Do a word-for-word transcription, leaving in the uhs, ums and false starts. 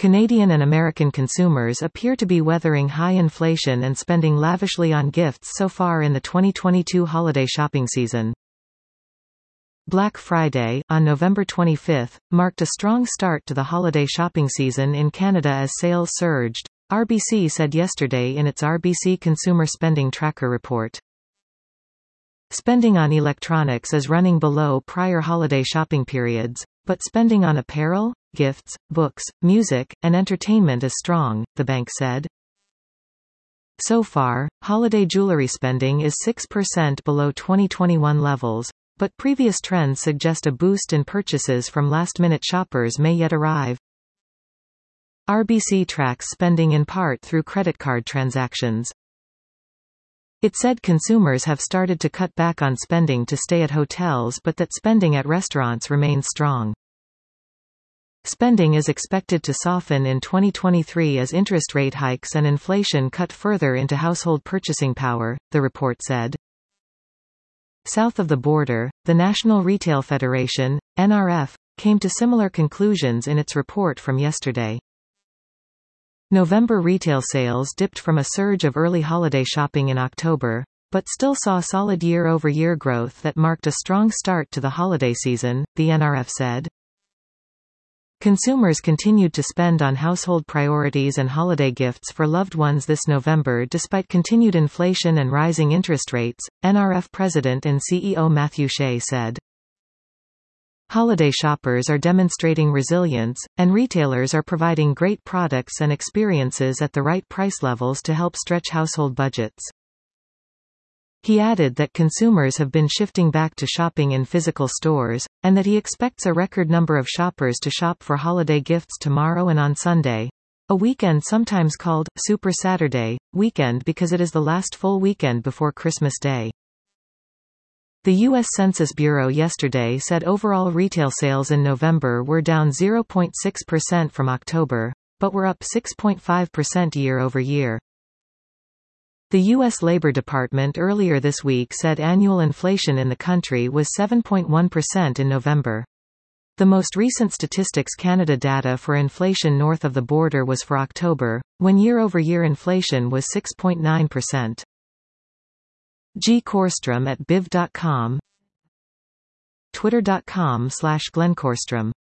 Canadian and American consumers appear to be weathering high inflation and spending lavishly on gifts so far in the twenty twenty-two holiday shopping season. Black Friday, on November twenty-fifth, marked a strong start to the holiday shopping season in Canada as sales surged, R B C said yesterday in its R B C Consumer Spending Tracker report. Spending on electronics is running below prior holiday shopping periods, but spending on apparel, gifts, books, music, and entertainment is strong, the bank said. So far, holiday jewelry spending is six percent below twenty twenty-one levels, but previous trends suggest a boost in purchases from last-minute shoppers may yet arrive. R B C tracks spending in part through credit card transactions. It said consumers have started to cut back on spending to stay at hotels but that spending at restaurants remains strong. Spending is expected to soften in twenty twenty-three as interest rate hikes and inflation cut further into household purchasing power, the report said. South of the border, the National Retail Federation, N R F, came to similar conclusions in its report from yesterday. November retail sales dipped from a surge of early holiday shopping in October, but still saw solid year-over-year growth that marked a strong start to the holiday season, the N R F said. Consumers continued to spend on household priorities and holiday gifts for loved ones this November despite continued inflation and rising interest rates, N R F President and C E O Matthew Shea said. Holiday shoppers are demonstrating resilience, and retailers are providing great products and experiences at the right price levels to help stretch household budgets. He added that consumers have been shifting back to shopping in physical stores, and that he expects a record number of shoppers to shop for holiday gifts tomorrow and on Sunday, a weekend sometimes called Super Saturday weekend because it is the last full weekend before Christmas Day. The U S Census Bureau yesterday said overall retail sales in November were down zero point six percent from October, but were up six point five percent year-over-year. The U S Labor Department earlier this week said annual inflation in the country was seven point one percent in November. The most recent Statistics Canada data for inflation north of the border was for October, when year-over-year inflation was six point nine percent. G. Korstrom at biv dot com, twitter dot com slash Glenn Korstrom.